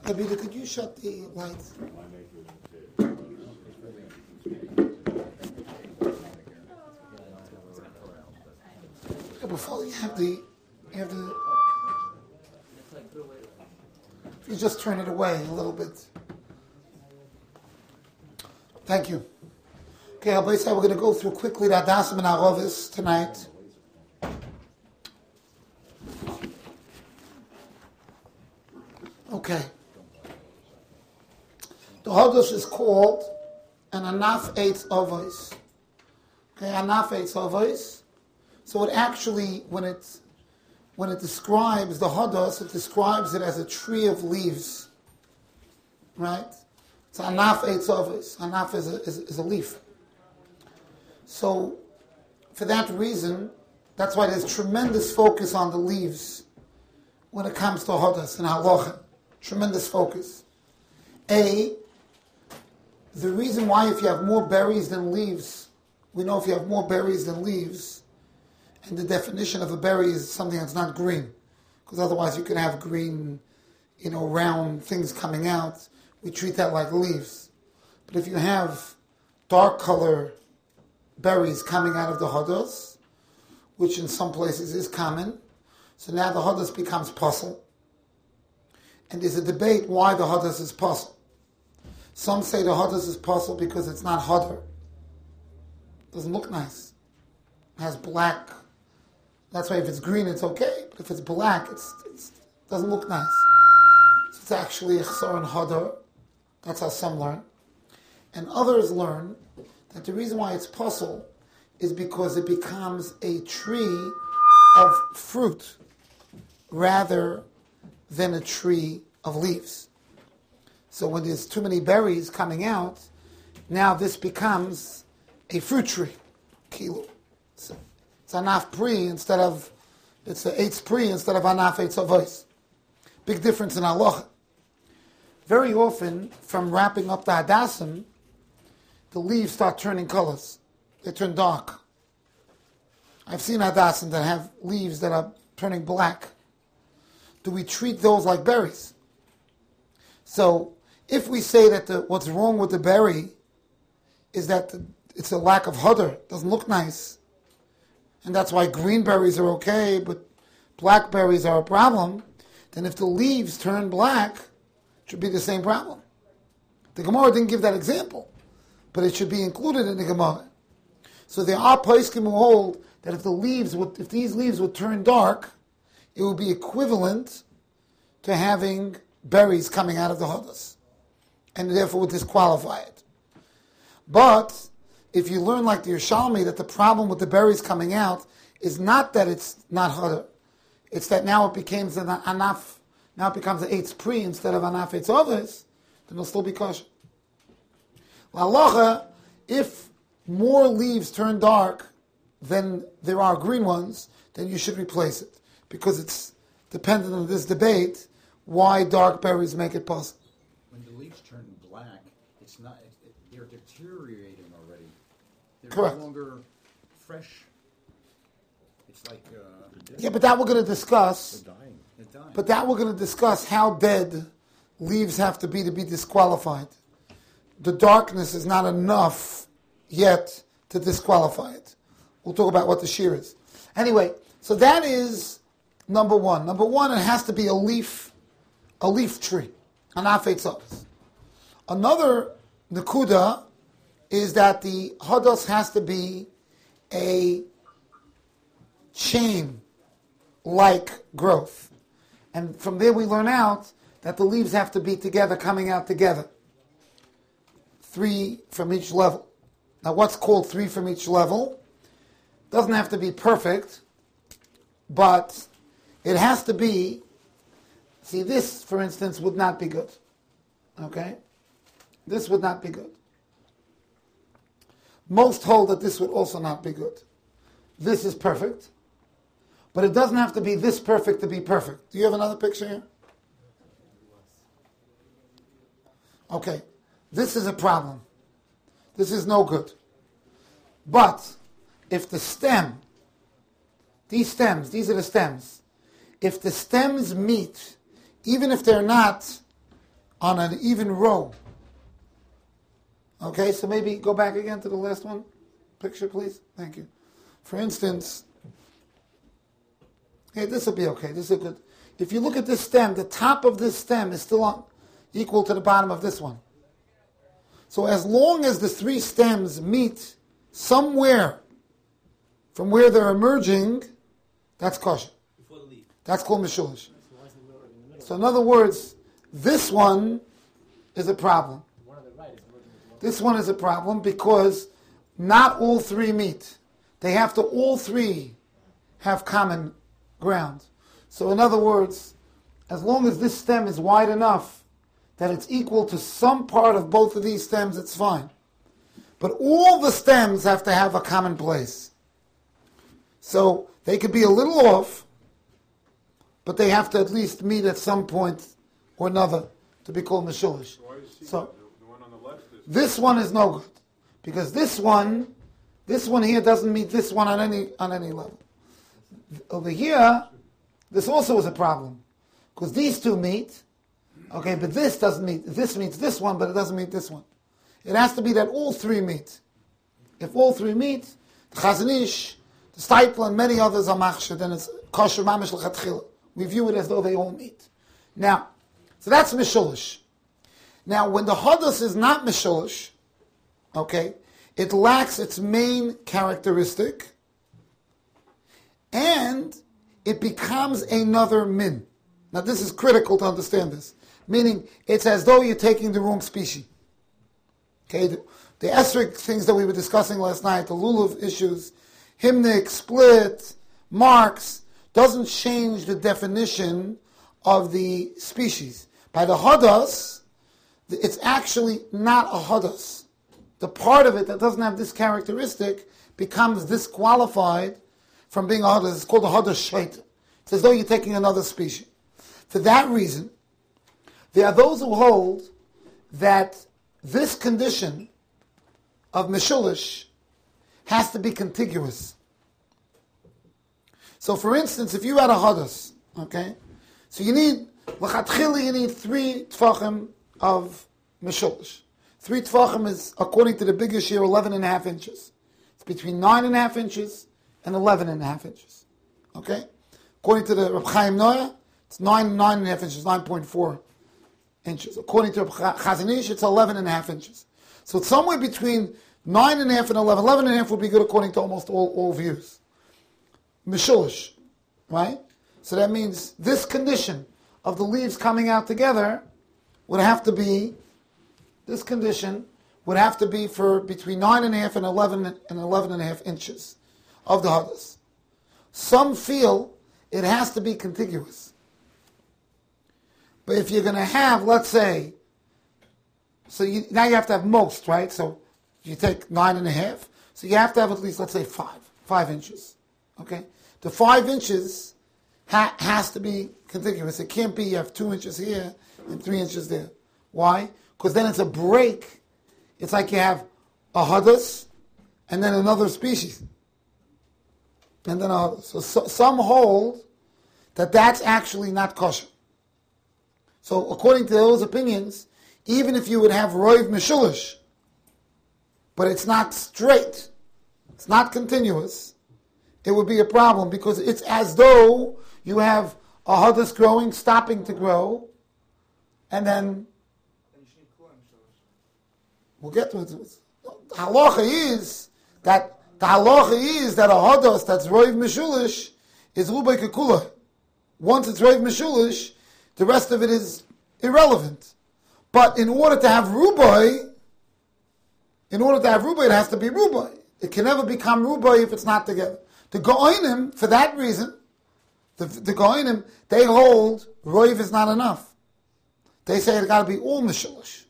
Abida, could you shut the lights? Before you have the, if you just turn it away a little bit. Thank you. Okay, Rabbi said we're going to go through quickly the Hadasim and Aravis tonight. Okay. The Hodos is called an Anaf Eitz Avos. Okay, Anaf Eitz Avos. So it actually, when it describes the Hodos, it describes it as a tree of leaves. Right? It's Anaf Eitz Avos. Anaf is a leaf. So, for that reason, that's why there's tremendous focus on the leaves when it comes to Hodos and Halacha. Tremendous focus. The reason why if you have more berries than leaves, we know if you have more berries than leaves, and the definition of a berry is something that's not green, because otherwise you can have green, round things coming out. We treat that like leaves. But if you have dark color berries coming out of the Hodos, which in some places is common, so now the Hodos becomes puzzle. And there's a debate why the Hodos is puzzle. Some say the Hodos is puzzle because it's not Hodor. Doesn't look nice. It has black. That's why if it's green, it's okay. But if it's black, it doesn't look nice. So it's actually Ichsar and Hodor. That's how some learn. And others learn that the reason why it's puzzle is because it becomes a tree of fruit rather than a tree of leaves. So when there's too many berries coming out, now this becomes a fruit tree. Kilo. It's Anaf Pri instead of, it's a Eitz Pri instead of Anaf Eitz Avos. Big difference in halacha. Very often, from wrapping up the Hadasim, the leaves start turning colors. They turn dark. I've seen Hadasim that have leaves that are turning black. Do we treat those like berries? So, if we say that what's wrong with the berry is that it's a lack of hodor, doesn't look nice, and that's why green berries are okay, but black berries are a problem, then if the leaves turn black, it should be the same problem. The Gemara didn't give that example, but it should be included in the Gemara. So there are poskim who hold that if these leaves would turn dark, it would be equivalent to having berries coming out of the Hodos, and therefore would disqualify it. But if you learn like the Yerushalmi that the problem with the berries coming out is not that it's not Hodor, it's that now it becomes an Anaf, now it becomes an Eitz Pri instead of Anaf Eitz Avos, then it'll still be kosher. Halacha, if more leaves turn dark than there are green ones, then you should replace it, because it's dependent on this debate why dark berries make it possible. When the leaves turn black, it's not. They're deteriorating already. They're Correct. No longer fresh. It's like yeah, but that we're going to discuss. They're dying. They're dying. But that we're going to discuss how dead leaves have to be disqualified. The darkness is not enough yet to disqualify it. We'll talk about what the shear is. Anyway, so that is number one. Number one, it has to be a leaf tree, an Anaf Eitz Avos. Another Nakuda is that the Hodos has to be a chain-like growth. And from there we learn out that the leaves have to be together, coming out together. 3 from each level. Now what's called 3 from each level doesn't have to be perfect, but it has to be, see this, for instance, would not be good. Okay? This would not be good. Most hold that this would also not be good. This is perfect, but it doesn't have to be this perfect to be perfect. Do you have another picture here? Okay. This is a problem. This is no good. But if the stem, these are the stems, if the stems meet, even if they're not on an even row. Okay, so maybe go back again to the last one. Picture, please. Thank you. For instance, okay, this will be okay. This is good. If you look at this stem, the top of this stem is still equal to the bottom of this one. So as long as the three stems meet somewhere from where they're emerging, that's kosher. That's called mishulish. So in other words, this one is a problem. This one is a problem because not all three meet. They have to all three have common ground. So in other words, as long as this stem is wide enough that it's equal to some part of both of these stems, it's fine. But all the stems have to have a common place. So they could be a little off, but they have to at least meet at some point or another to be called mishulish. So the one on the left is this one is no good because this one here doesn't meet this one on any level. Over here, this also is a problem because these two meet, okay, but this doesn't meet. This meets this one, but it doesn't meet this one. It has to be that all three meet. If all three meet, the Chazon Ish, the Steipler, and many others are machshir, then it's kosher mamish l'chatchila. We view it as though they all meet. Now, so that's mishulish. Now, when the hadas is not mishulish, okay, it lacks its main characteristic, and it becomes another min. Now, this is critical to understand this. Meaning, it's as though you're taking the wrong species. Okay, the esrog things that we were discussing last night, the lulav issues, hymnic, split, marks, doesn't change the definition of the species. By the hadas, it's actually not a hadas. The part of it that doesn't have this characteristic becomes disqualified from being a hadas. It's called a hadas shaita. It's as though you're taking another species. For that reason, there are those who hold that this condition of mishulish has to be contiguous. So, for instance, if you had a hadas, okay, so you need l'chatchila, you need 3 tfachim of mishulish. 3 tfachim is, according to the biggest year, 11.5 inches. It's between 9.5 inches and 11.5 inches. Okay, according to the Reb Chaim Noah, it's 9.5 inches, 9.4 inches. According to Chazon Ish, it's 11.5 inches. So it's somewhere between 9.5 and 11. 11.5 would be good according to almost all views. Mishulish, right? So that means this condition of the leaves coming out together would have to be, this condition would have to be for between 9.5 and 11.5 inches of the hadas. Some feel it has to be contiguous. But if you're going to have, let's say, now you have to have most, right? So you take 9.5, so you have to have at least, let's say, 5 inches. Okay? The 5 inches has to be contiguous. It can't be you have 2 inches here and 3 inches there. Why? Because then it's a break. It's like you have a hadas and then another species. And then a hadas. So some hold that that's actually not kosher. So according to those opinions, even if you would have roiv mishulish, but it's not straight, it's not continuous, it would be a problem because it's as though you have a hadas growing, stopping to grow, and then we'll get to it. The halacha is that a hadas that's roiv mishulish is rubai kekula. Once it's roiv mishulish, the rest of it is irrelevant. But in order to have rubai, it has to be rubai. It can never become rubai if it's not together. The Goinim, for that reason, the Goinim, they hold roiv is not enough. They say it got to be all mishulish.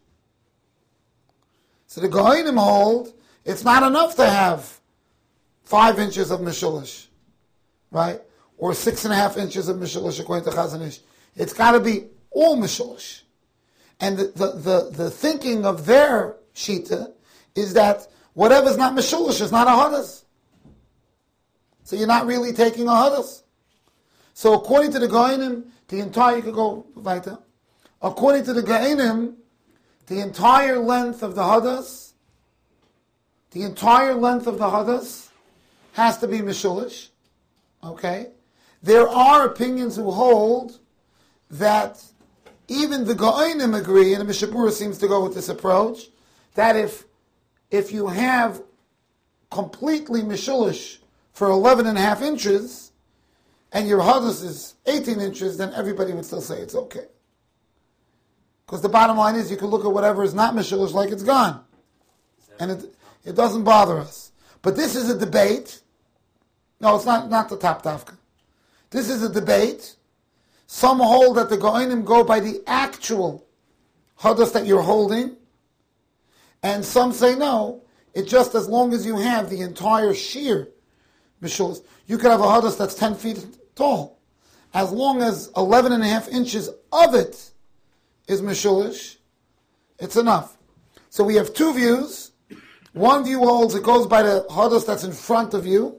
So the Goinim hold it's not enough to have 5 inches of mishulish, right? Or 6.5 inches of mishulish according to Chazon Ish. It's got to be all mishulish. And the thinking of their shita is that whatever's not mishulish is not a hadas. So you're not really taking a hadas. So according to the Goinim, the entire, you could go weiter. according to the Ge'inim, the entire length of the hadas, has to be mishulish. Okay? There are opinions who hold that even the Ge'inim agree, and the Mishnah Berurah seems to go with this approach, that if you have completely mishulish for 11.5 inches, and your hadas is 18 inches, then everybody would still say it's okay. Because the bottom line is, you can look at whatever is not mishulish like it's gone. And it doesn't bother us. But this is a debate. No, it's not the top tafka. This is a debate. Some hold that the Ge'inim go by the actual hadas that you're holding. And some say no, it's just as long as you have the entire sheer mishulish. You could have a hadas that's 10 feet tall. As long as 11.5 inches of it is mishulish, it's enough. So we have two views. One view holds it goes by the hadas that's in front of you,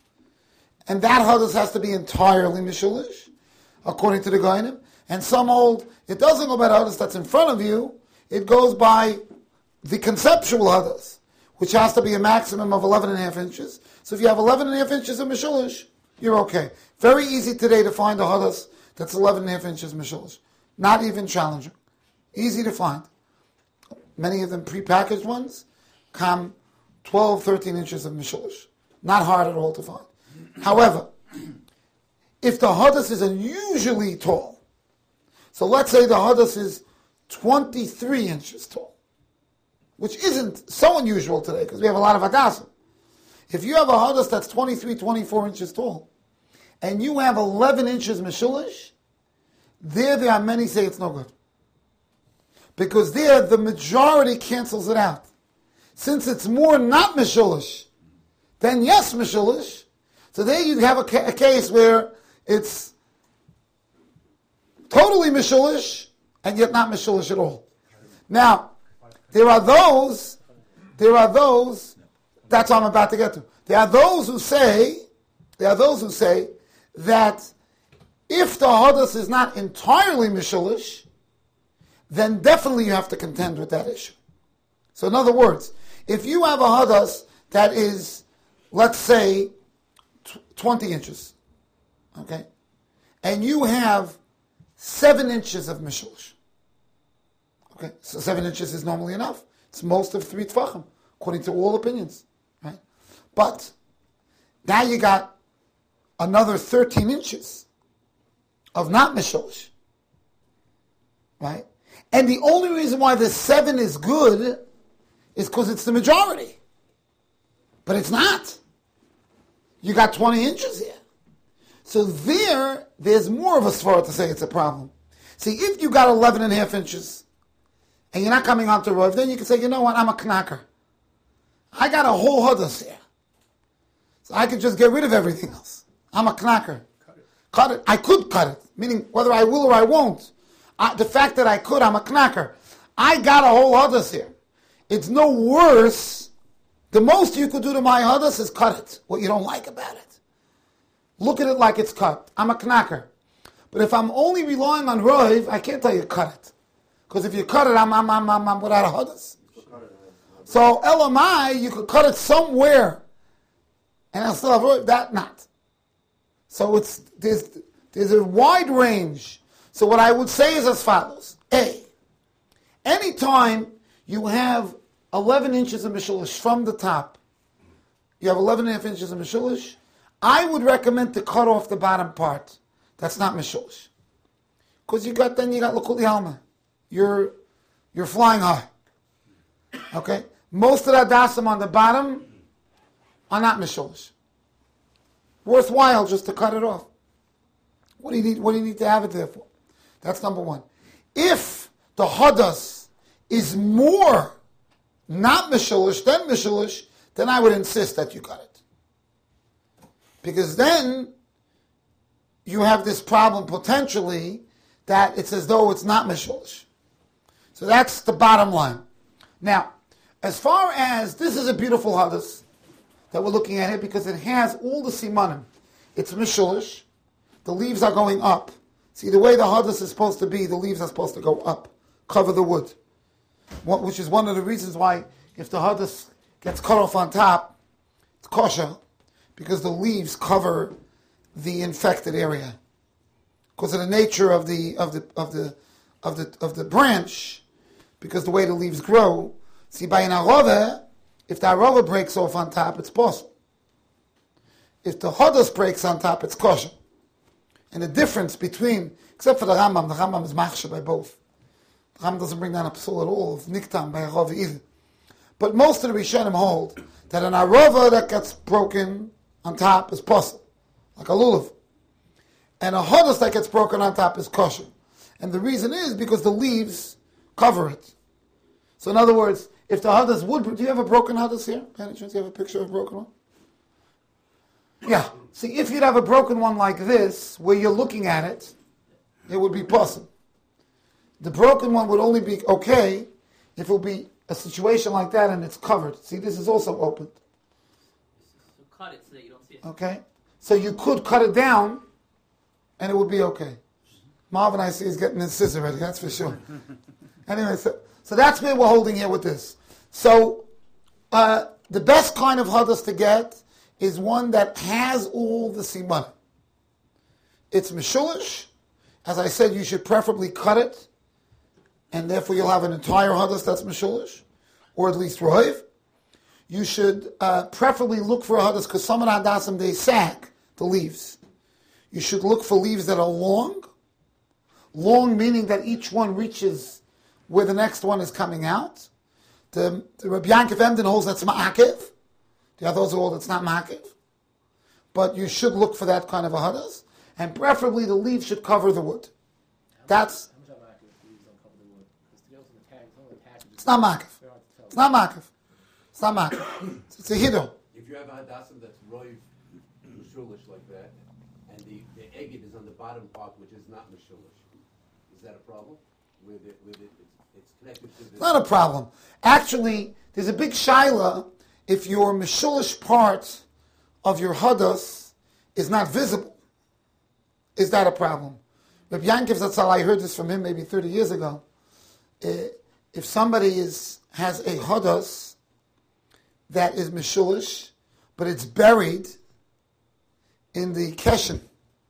and that hadas has to be entirely mishulish, according to the Ge'inim. And some hold it doesn't go by the hadas that's in front of you, it goes by the conceptual hadas, which has to be a maximum of 11.5 inches. So if you have 11.5 inches of mishulish, you're okay. Very easy today to find a hadas that's 11.5 inches mishulish. Not even challenging. Easy to find. Many of them prepackaged ones come 12, 13 inches of mishulish. Not hard at all to find. However, if the hadas is unusually tall, so let's say the hadas is 23 inches tall, which isn't so unusual today because we have a lot of hadasim. If you have a hadas that's 23, 24 inches tall, and you have 11 inches mishulish, there are many say it's no good. Because there, the majority cancels it out. Since it's more not mishulish than yes mishulish, so there you have a case where it's totally mishulish and yet not mishulish at all. Now, there are those, that's what I'm about to get to. There are those who say that if the hadas is not entirely mishulish, then definitely you have to contend with that issue. So in other words, if you have a hadas that is, let's say, 20 inches, okay, and you have 7 inches of mishulish, okay, so 7 inches is normally enough. It's most of 3 tfachim, according to all opinions, right? But now you got another 13 inches of not mishulish, right? And the only reason why the 7 is good is because it's the majority. But it's not. You got 20 inches here. So there's more of a svara to say it's a problem. See, if you got 11.5 inches, and you're not coming onto Rov, then you can say, you know what, I'm a knacker. I got a whole hadas here. So I could just get rid of everything else. I'm a knacker. Cut it. I could cut it, meaning whether I will or I won't. The fact that I could, I'm a knacker. I got a whole hadas here. It's no worse. The most you could do to my hadas is cut it, what you don't like about it. Look at it like it's cut. I'm a knacker. But if I'm only relying on Rov, I can't tell you cut it. Because if you cut it, I'm without a hadas. So LMI, you could cut it somewhere, and I'll still have Rov, that not. So there's a wide range. So what I would say is as follows. A, anytime you have 11 inches of mishulish from the top, you have 11.5 inches of mishulish, I would recommend to cut off the bottom part. That's not mishulish. Because you got l'kuli alma. You're flying high. Okay? Most of the dasim on the bottom are not mishulish. Worthwhile just to cut it off. What do you need to have it there for? That's number one. If the hadas is more not mishulish than mishulish, then I would insist that you cut it. Because then you have this problem potentially that it's as though it's not mishulish. So that's the bottom line. Now, as far as this is a beautiful hadas that we're looking at here because it has all the simanim. It's mishulish. The leaves are going up. See, the way the hadas is supposed to be, the leaves are supposed to go up, cover the wood. Which is one of the reasons why if the hadas gets cut off on top, it's kosher, because the leaves cover the infected area. Because of the nature of the branch, because the way the leaves grow. See, by an arova, if the arova breaks off on top, it's possible. If the hadas breaks on top, it's kosher. And the difference between, except for the Rambam is machshir by both. The Rambam doesn't bring down a psul at all of niktam by arova either. But most of the Rishonim hold that an arova that gets broken on top is possible, like a lulav. And a hadas that gets broken on top is kosher. And the reason is because the leaves cover it. So in other words, if the hadas would... Do you have a broken hadas here? By any chance you have a picture of a broken one? Yeah. See, if you'd have a broken one like this, where you're looking at it, it would be possible. The broken one would only be okay if it would be a situation like that and it's covered. See, this is also opened. So cut it so that you don't see it. Okay? So you could cut it down and it would be okay. Marvin, I see, is getting his scissor ready, that's for sure. Anyway, so that's where we're holding here with this. So the best kind of hadas to get is one that has all the simanim. It's mishulish. As I said, you should preferably cut it, and therefore you'll have an entire hadas that's mishulish, or at least roiv. You should preferably look for a hadas, because some of the hadasim, they sag the leaves. You should look for leaves that are long. Long meaning that each one reaches where the next one is coming out. The Rabbi Yankov Emden holds that's ma'akev. The others hold it's not ma'akev. But you should look for that kind of a hadas. And preferably the leaves should cover the wood. That's... How much ma'akev leaves don't cover the wood? Because to get to the tag, it's not ma'akev. It's not ma'akev. It's not ma'akev. It's a hiddur. If you have a hadasim that's roiv, mishulish like that, and the eged is on the bottom part, which is not mishulish, is that a problem? It's connected to the... It's not a problem. Actually, there's a big shaila if your mishulish part of your hadas is not visible. Is that a problem? Rabbi Yankov Zatzal, I heard this from him maybe 30 years ago. If somebody has a hadas that is mishulish, but it's buried in the keshen,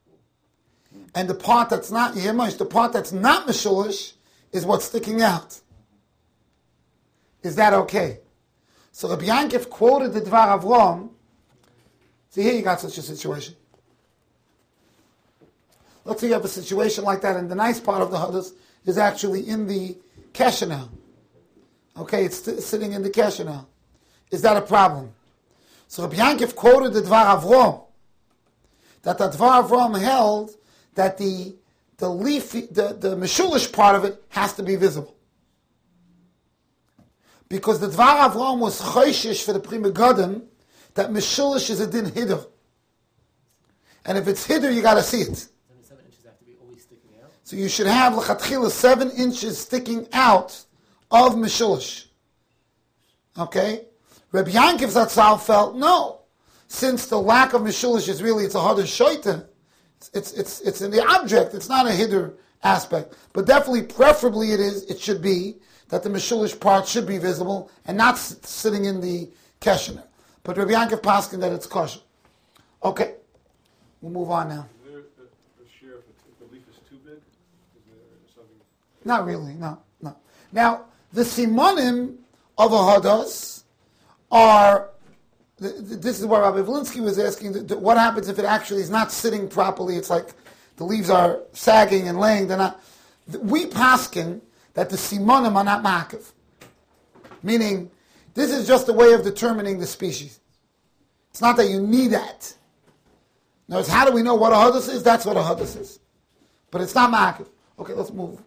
and the part that's not Yemosh, the part that's not Mishulish is what's sticking out. Is that okay? So Rabbi Yankov quoted the Dvar Avram. See, here you got such a situation. Let's say you have a situation like that, and the nice part of the hadas is actually in the kesher now. Okay, it's sitting in the kesher now. Is that a problem? So Rabbi Yankov quoted the Dvar Avram, that the Dvar Avram held that the leafy, the mishulish part of it has to be visible. Because the Dvar Avram was choishish for the Pri Megadim that mishulish is a din hiddur. And if it's hiddur, you got to see it. 7 inches have to be always sticking out. So you should have l'chatchila 7 inches sticking out of mishulish. Okay? Rabbi Yankov Zatzal felt, no. Since the lack of mishulish is really, it's a harder shoita, it's in the object, it's not a hiddur aspect. But definitely, preferably it should be that the mishulish part should be visible and not sitting in the keshener. But Rabbi Yankov paskin that it's kosher. Okay, we'll move on now. Is there a shear if the leaf is too big? Is there something? Not really, no. Now, the simanim of a hadas are, this is what Rabbi Velinsky was asking, what happens if it actually is not sitting properly? It's like the leaves are sagging and laying. They're not. We paskin that the simanim are not ma'akev. Meaning, this is just a way of determining the species. It's not that you need that. Now, how do we know what a hadas is? That's what a hadas is. But it's not ma'akev. Okay, let's move.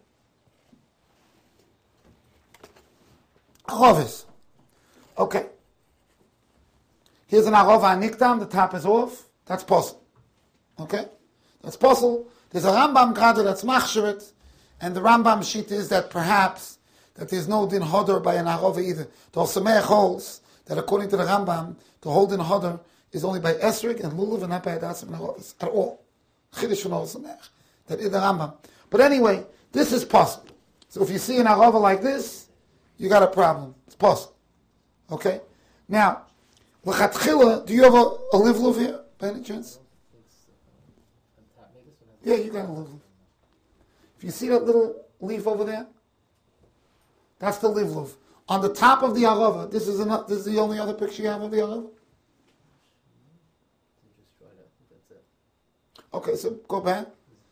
Arovis. Okay. Here's an arova niktam, the top is off. That's possible. Okay? That's possible. There's a Rambam grade that's machsharet, and the Rambam sheet is that perhaps that there's no din hodor by an arova either. The Osameach holds that according to the Rambam, the whole din hodor is only by esrig and lulav and not by adasim and arovis at all. Chiddush from Osameach. that in the Rambam. But anyway, this is possible. So if you see an arava like this, you got a problem. It's possible. Okay? Now, l'chatchila, do you have a livluv here, by any chance? Yeah, you got a livluv. If you see that little leaf over there, that's the livluv. On the top of the arava, this is the only other picture you have of the arava? Okay, so go back.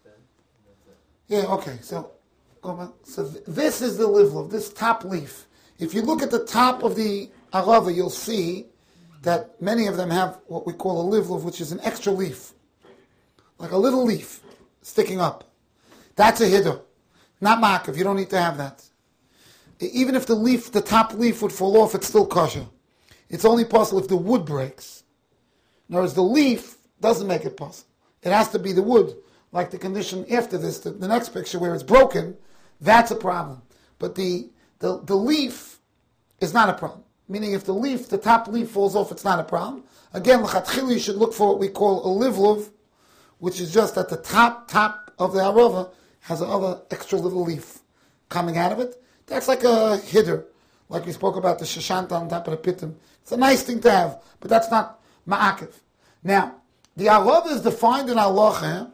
Yeah, okay, so go back. So this is the livluv, this top leaf. If you look at the top of the arava, you'll see that many of them have what we call a livluv, which is an extra leaf. Like a little leaf sticking up. That's a hiddur. Not makav, you don't need to have that. Even if the top leaf would fall off, it's still kosher. It's only possible if the wood breaks. In other words, the leaf doesn't make it possible. It has to be the wood, like the condition after this, the next picture where it's broken, that's a problem. But the leaf is not a problem. Meaning if the top leaf falls off, it's not a problem. Again, l'chatchila, you should look for what we call a livluv, which is just at the top of the arava has another extra little leaf coming out of it. That's like a hiddur, like we spoke about the shashanta on top of the pitim. It's a nice thing to have, but that's not ma'akiv. Now, the arava is defined in halacha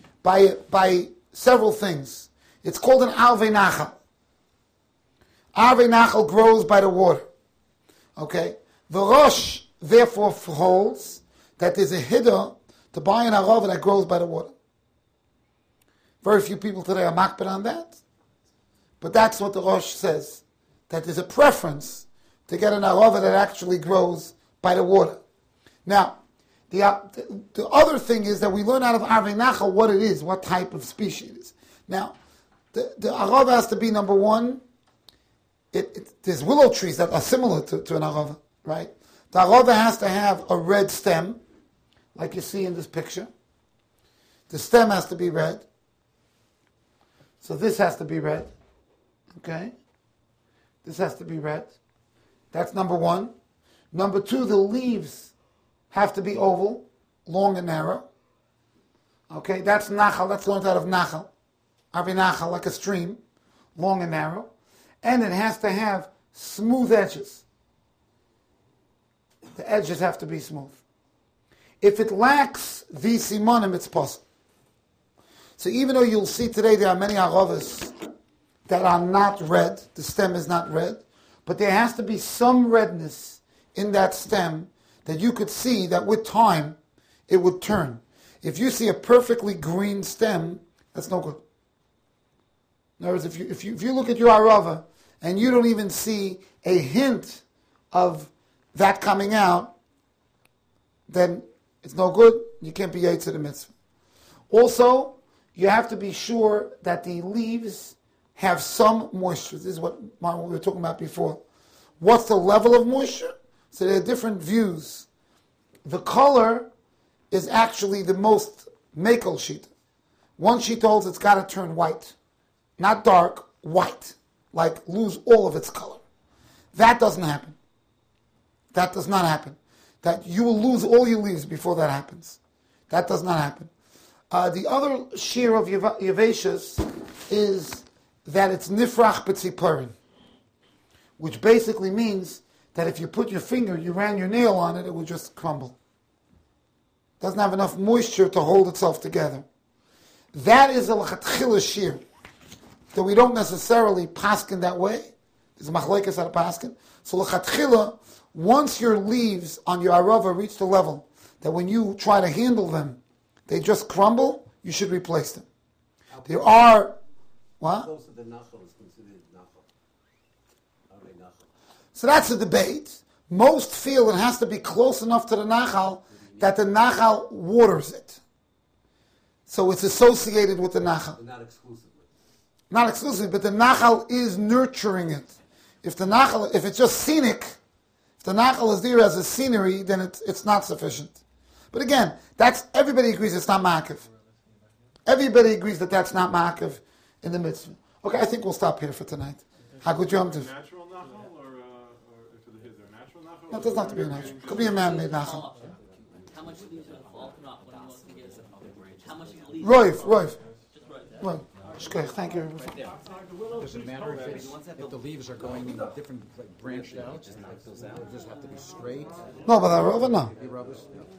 by several things. It's called an arvei nachal. Arvei nachal grows by the water. Okay? The Rosh therefore holds that there's a hiddur to buy an arava that grows by the water. Very few people today are makbid on that. But that's what the Rosh says. That there's a preference to get an arava that actually grows by the water. Now, the other thing is that we learn out of Arvei Nachal what it is, what type of species it is. Now, the arava has to be, number one, there's willow trees that are similar to an arava, right? The arava has to have a red stem, like you see in this picture. The stem has to be red. So this has to be red. Okay? This has to be red. That's number one. Number two, the leaves have to be oval, long and narrow. Okay? That's nachal. That's learned out of nachal. Arvei nachal, like a stream, long and narrow. And it has to have smooth edges. The edges have to be smooth. If it lacks these simonim, it's possible. So even though you'll see today there are many aravas that are not red, the stem is not red, but there has to be some redness in that stem that you could see that with time it would turn. If you see a perfectly green stem, that's no good. In other words, if you look at your arava and you don't even see a hint of that coming out, then it's no good. You can't be yetzer the mitzvah. Also, you have to be sure that the leaves have some moisture. This is what we were talking about before. What's the level of moisture? So there are different views. The color is actually the most makel sheet. One sheet holds it's got to turn white. Not dark, white. Like lose all of its color. That doesn't happen. That does not happen. That you will lose all your leaves before that happens. That does not happen. The other shear of Yevashas is that it's nifrach b'tziparin, which basically means that if you put your finger, you ran your nail on it, it will just crumble. Doesn't have enough moisture to hold itself together. That is a l'chatchila shear, that we don't necessarily paskin that way. There's a machlekes at a paskin. So l'chatchila, once your leaves on your arava reach the level that when you try to handle them, they just crumble, you should replace them. There are... What? Close to the nachal is considered nachal. Arvei nachal. So that's a debate. Most feel it has to be close enough to the nachal that the nachal waters it. So it's associated with the nachal. But not exclusively. Not exclusively, but the nachal is nurturing it. If it's just scenic, if the nachal is there as a scenery, then it's not sufficient. But again, everybody agrees it's not ma'akiv. Everybody agrees that that's not ma'akiv in the mitzvah. Okay, I think we'll stop here for tonight. Hagud Yom Tov. Natural nachal or is there a natural nachal? No, it doesn't have to be a natural. It could be a man-made nachal. How much leaves are fall? Not what I'm supposed to get. How much leaves? Roiv. Just right. Right. Shkoyach, thank you. Does it matter if the leaves are going in different branch outs? Does it have to be straight? No, but I no. The rubbers?